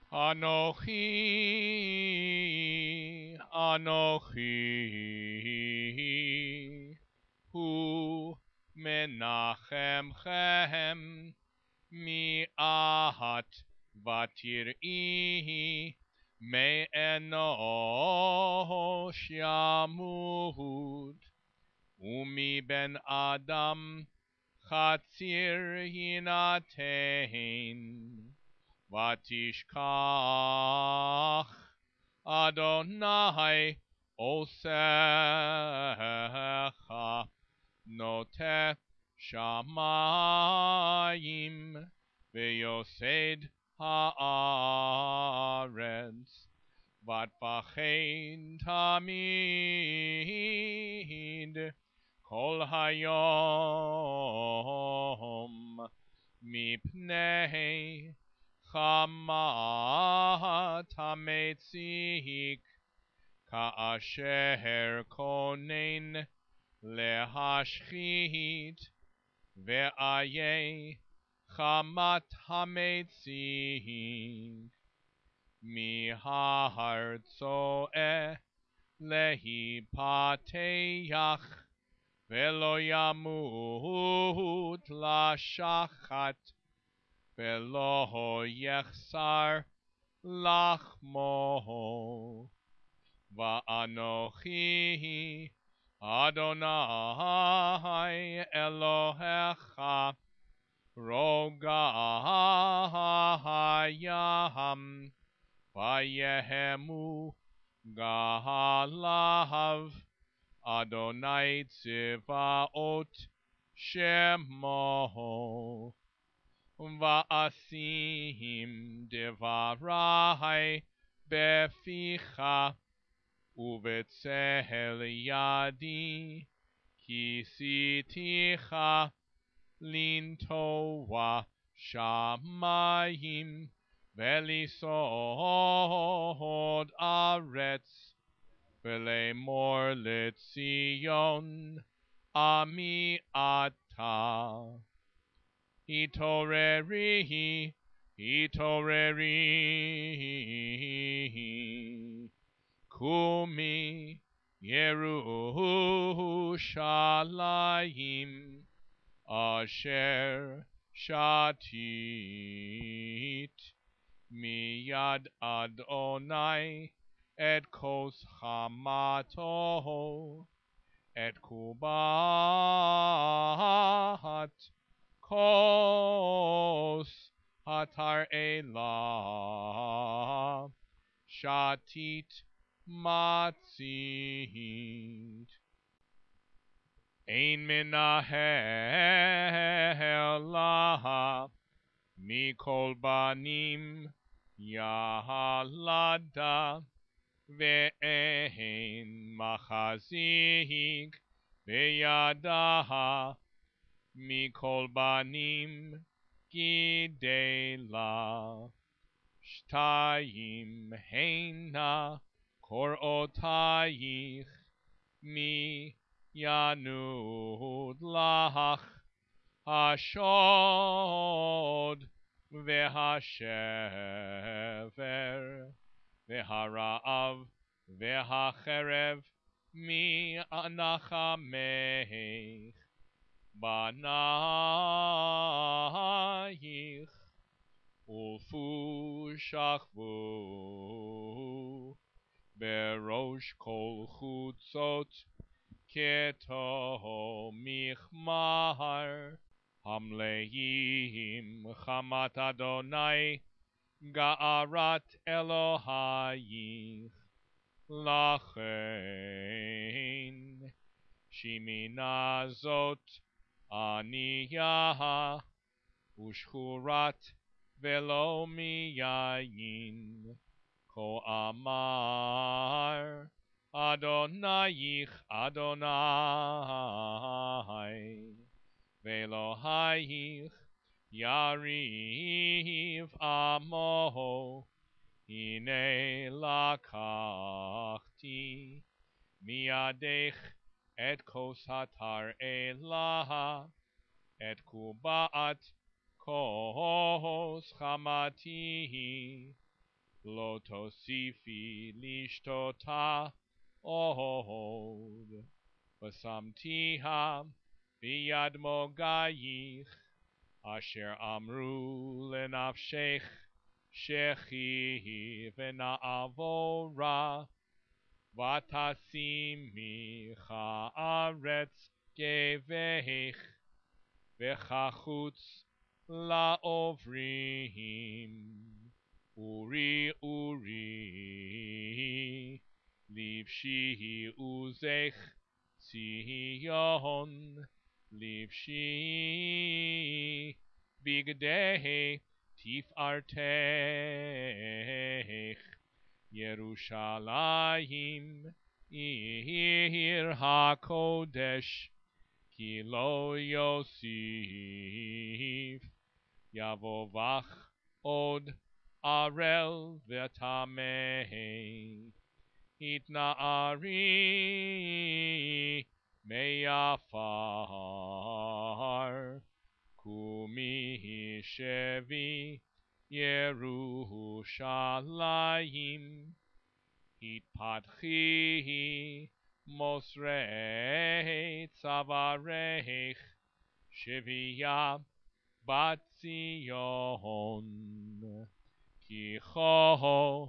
Anochi, Anochi, Hu menachemchem mi'at vatir'i me'enosh yamud umi ben adam chatzir yinatein ותשכח אדוני עושך נוטה שמים ויוסד הארץ ותפחד תמיד כל היום מפני חמת המציק כאשר כונן להשחית ואיה חמת המציק מהר צועה להיפתח ולא ימות לשחת ולא יחסר לחמו ואנוכי אדוני אלוהיך רוגע הים ויהמו גליו אדוני צבאות שמו ואשים דברי בפיך ובצל ידי כיסיתיך לנטוע שמים ולסעוד ארץ ולאמור לציון עמי אתה התעוררי התעוררי קומי ירושלים אשר שתית מיד אדוני את כוס חמתו את קובת כוס התרעלה שתית מצית אין מנהל לה מכל בנים ילדה ואין מחזיק בידה מכל בנים גידלה שתיים הנה קוראותייך מי ינוד לך השוד והשבר והרעב והחרב מי נחמך בנייך ולפו שכבו בראש כל חוצות כתו מחמר המלאים חמת אדוני גערת אלוהיך לכן שמינה זאת ענייה ושחורת ולא מיין כה אמר אדונייך אדוני ואלוהיך יריב עמו הנה לקחתי מידך את כוס התרעלה את קובת כוס חמתי לא תוסיפי לשתותה עוד, ושמתיה ביד מוגייך, אשר אמרו לנפשך, שכי ונעבורה, ותשימי כארץ גבך, וכחוץ לעוברים. אורי אורי, לבשי עוזך ציון, לבשי בגדי תפארתך, ירושלים עיר הקודש, כי לא יוסיף יבוא בך עוד ערל וטמא. התנערי מעפר, קומי שבי ירושלים, התפתחי מוסרי צווארך, שבייה בת ציון. כי כה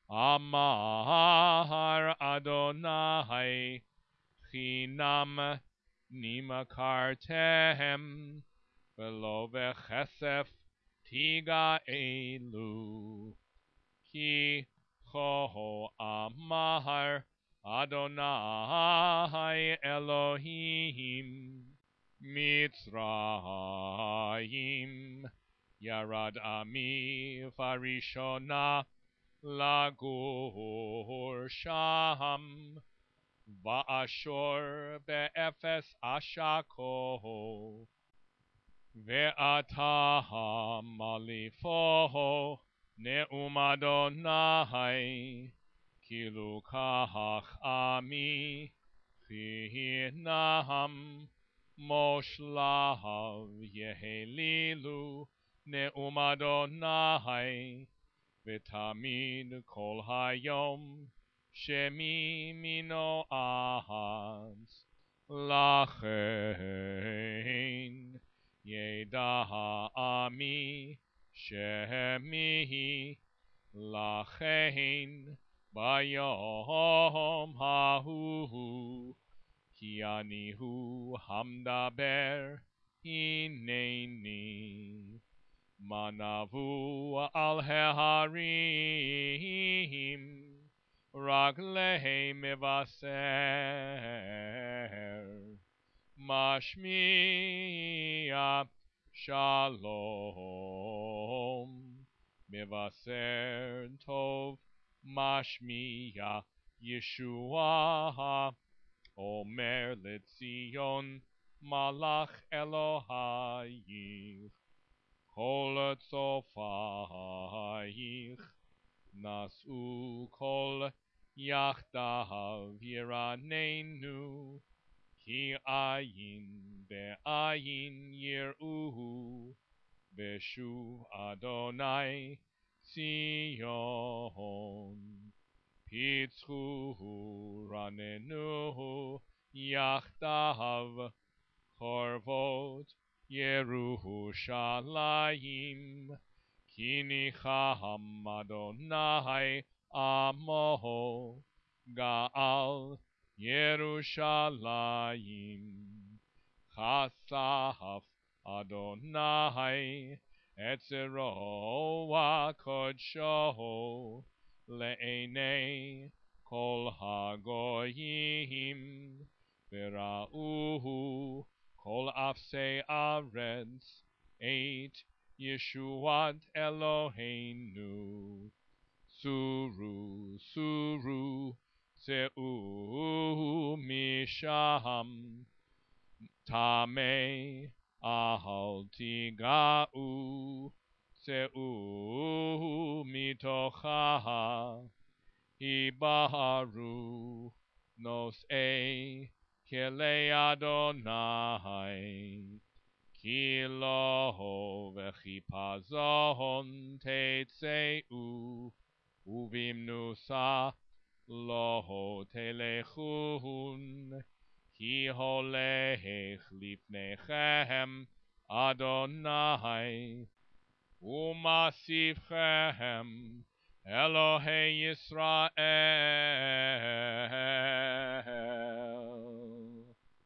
אמר אדוני, חינם נמכרתם, ולא בכסף תגאלו. כי כה אמר אדוני אלוהים, מצרים ירד עמי בראשונה לגור שם, ואשור באפס אשקו, ואתה מליפו נאום אדוני, כאילו כך עמי חינם, מושליו יהלילו נאום אדוני, ותמיד כל היום שמי מינו אז. לכן ידע עמי שמי, לכן ביום ההוא, כי אני הוא המדבר הנני. מה נבוא על ההרים, רגלי מבשר, משמיע שלום, מבשר טוב, משמיע ישועה, אומר לציון מלאך אלוהייך, כל צופייך נשאו כל יחדיו ירננו, כי עין בעין יראו, בשוב אדוני ציון. פיצחו רננו יחדיו, חורבות ירושלים, כי ניחם אדוני עמו, גאל ירושלים. חשף אדוני את זרוע קודשו לעיני כל הגויים, וראו כל אפסי ארץ את ישועת אלוהינו. סורו, סורו, צאו משם, טמא אל תיגעו, צאו מתוכה, היבהרו נושאי כלי אדוני, כי לא בחיפזון תצאו, ובמנוסה לא תלכון, כי הולך לפניכם אדוני, ומוסיפכם אלוהי ישראל.